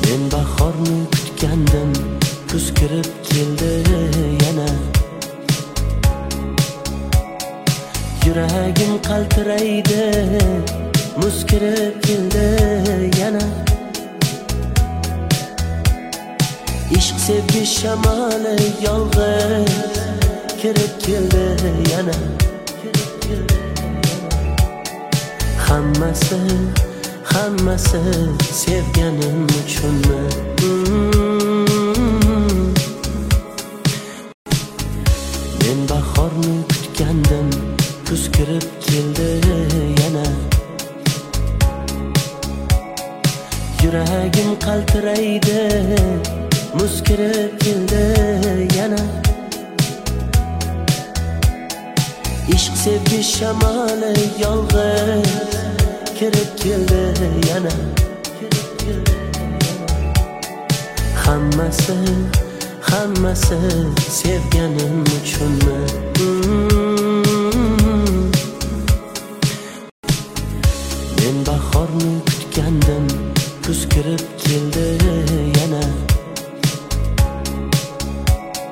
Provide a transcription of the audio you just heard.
Men bahorni kutgandim, kuz kirib keldi yana. Yuragim qaltiraydi, muz kirib keldi yana. Ishq sevgi shamoli yolg'iz kirib keldi yana. Hammasi sevganim uchunmi? Men bahorni kutgandim, kuz kirib keldi yana. Yuragim qaltiraydi, muz kirib keldi yana. Ishq sevgi shamoli yolg'iz kirib keldi yana. Hammasi sevganim uchunmi? Men bahorni kutgandim, kuz kirib keldi yana.